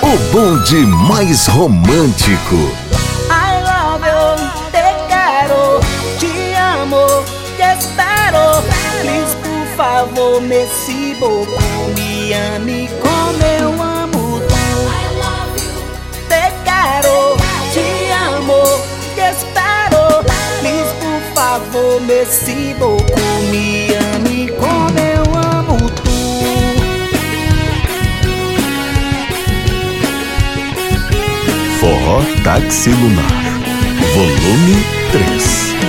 O bonde mais romântico. I love you, te quero, te amo, te espero. Please, por favor, Messi Boco, me ame como eu amo tu. I love you, Te quero, te amo, te espero. Please, por favor, Messi Boco, me ame como eu amo tu. Forró Táxi Lunar, volume 3.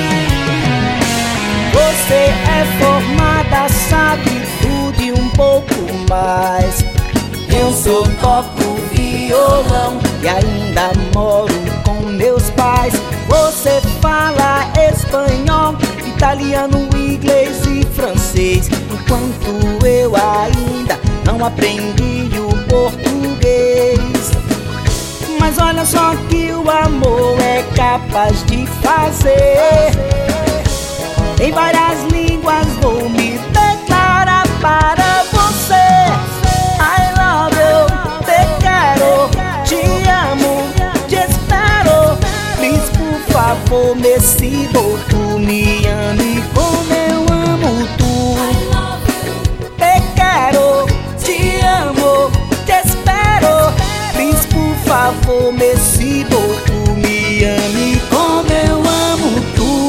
Você é formada, sabe tudo e um pouco mais. Eu só toco violão e ainda moro com meus pais. Você fala espanhol, italiano, inglês e francês, enquanto eu ainda não aprendi o português. Mas olha só que o amor é capaz de fazer. Em várias línguas vou me declarar para você. I love you, te quero, te amo, te espero. Please, por favor, Messi Boco, me ame como eu amo tu. I love you, Te quero, te amo, te espero. Please, por favor, Messi Boco, me ame como eu amo tu.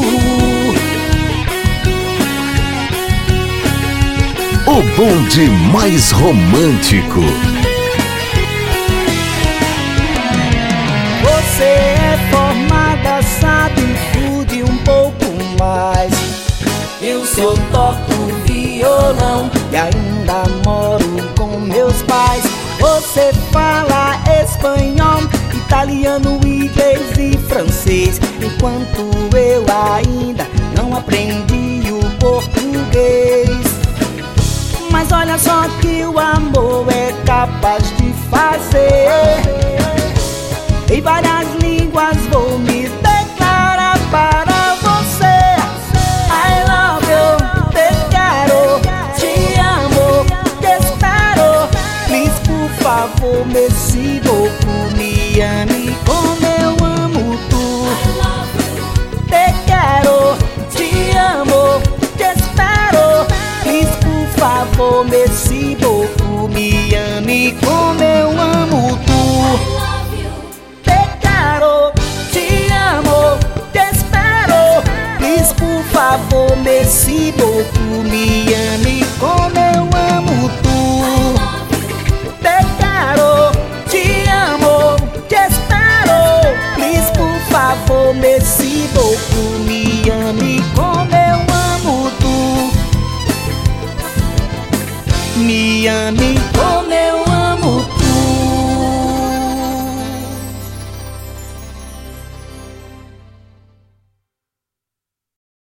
O bonde mais romântico. Você é formada, sabe tudo e um pouco mais. Eu só toco violão e ainda moro com meus pais. Você fala espanhol, italiano, inglês e francês, enquanto eu ainda não aprendi o português. Mas olha só que o amor é capaz de fazer. Em várias línguas vou me declarar para você. I love you, te quero, te amo, te espero. Please, por favor, Messi Boco, me ame como eu amo tu. I love you, Te quero, te amo, te espero. Please, por favor, Messi Boco, me ame como eu amo tu. I love you, Te quero, te amo, te espero. Please, por favor, Messi Boco, me ame como eu amo tu. Te quero, te amo, te espero. Please, por favor, Messi Boco, me ame como eu amo tu. Me ame como